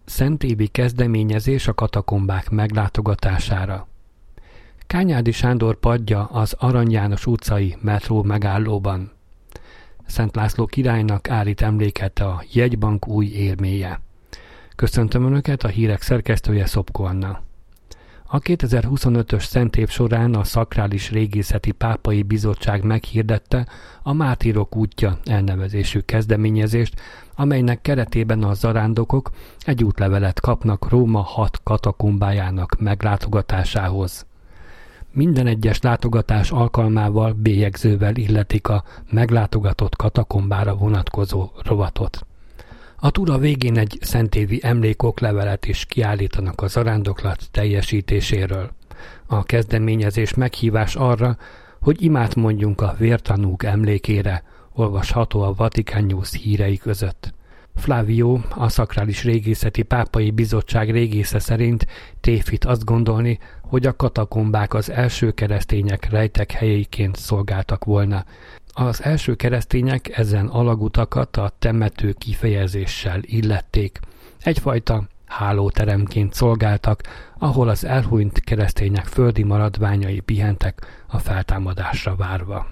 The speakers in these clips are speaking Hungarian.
Szentévi kezdeményezés a katakombák meglátogatására. Kányádi Sándor padja az Arany János utcai metró megállóban. Szent László királynak állít emléket a jegybank új érméje. Köszöntöm Önöket, a hírek szerkesztője Szopko Anna. A 2025-ös Szentév során a Szakrális Régészeti Pápai Bizottság meghirdette a Mártírok útja elnevezésű kezdeményezést, amelynek keretében a zarándokok egy útlevelet kapnak Róma 6 katakombájának meglátogatásához. Minden egyes látogatás alkalmával bélyegzővel illetik a meglátogatott katakombára vonatkozó rovatot. A túra végén egy szentévi emlékoklevelet is kiállítanak a zarándoklat teljesítéséről. A kezdeményezés meghívás arra, hogy imát mondjunk a vértanúk emlékére, olvasható a Vatican News hírei között. Flavio, a Szakrális Régészeti Pápai Bizottság régésze szerint tévhit azt gondolni, hogy a katakombák az első keresztények rejtek helyeiként szolgáltak volna. Az első keresztények ezen alagutakat a temető kifejezéssel illették. Egyfajta hálóteremként szolgáltak, ahol az elhunyt keresztények földi maradványai pihentek a feltámadásra várva.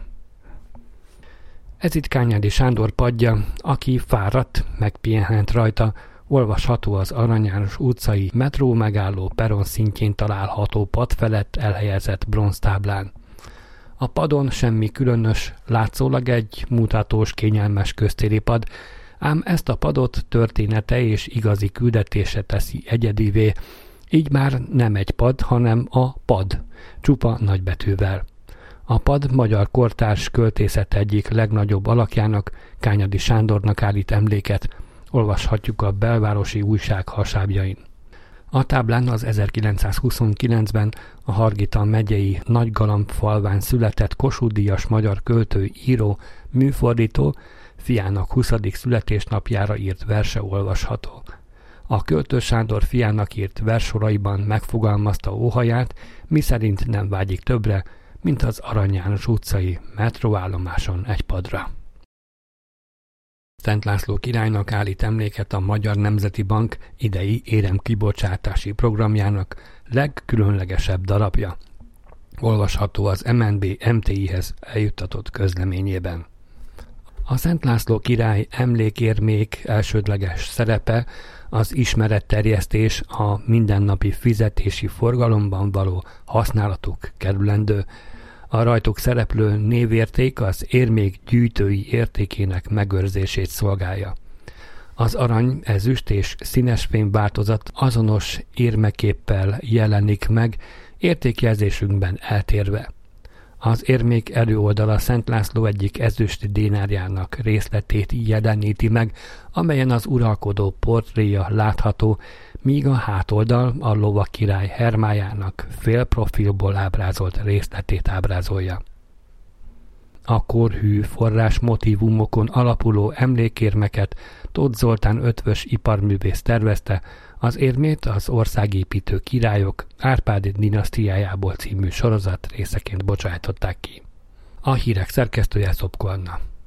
Ez itt Kányádi Sándor padja, aki fáradt, megpihenhet rajta, olvasható az Arany János utcai metró megálló peron szintjén található pad felett elhelyezett bronztáblán. A padon semmi különös, látszólag egy mutatós, kényelmes köztéri pad, ám ezt a padot története és igazi küldetése teszi egyedivé, így már nem egy pad, hanem a pad, csupa nagybetűvel. A pad magyar kortárs költészet egyik legnagyobb alakjának, Kányádi Sándornak állít emléket, olvashatjuk a belvárosi újság hasábjain. A táblán az 1929-ben a Hargita megyei Nagygalambfalván született Kossuth-díjas magyar költő, író, műfordító, fiának 20. születésnapjára írt verse olvasható. A költő Sándor fiának írt versoraiban megfogalmazta óhaját, miszerint nem vágyik többre, mint az Arany János utcai metróállomáson egy padra. Szent László királynak állít emléket a Magyar Nemzeti Bank idei éremkibocsátási programjának legkülönlegesebb darabja. Olvasható az MNB MTI-hez eljuttatott közleményében. A Szent László király emlékérmék elsődleges szerepe az ismeretterjesztés, a mindennapi fizetési forgalomban való használatuk kerülendő. A rajtuk szereplő névérték az érmék gyűjtői értékének megőrzését szolgálja. Az arany, ezüst és színesfém változat azonos érmeképpel jelenik meg, értékjelzésünkben eltérve. Az érmék előoldala Szent László egyik ezüst dénárjának részletét jeleníti meg, amelyen az uralkodó portréja látható, míg a hátoldal a lovak király hermájának félprofilból ábrázolt részletét ábrázolja. A korhű forrás motívumokon alapuló emlékérmeket Tóth Zoltán ötvös iparművész tervezte, az érmét az Országépítő királyok Árpád dinasztiájából című sorozat részeként bocsájtották ki. A hírek szerkesztője Szopko Anna.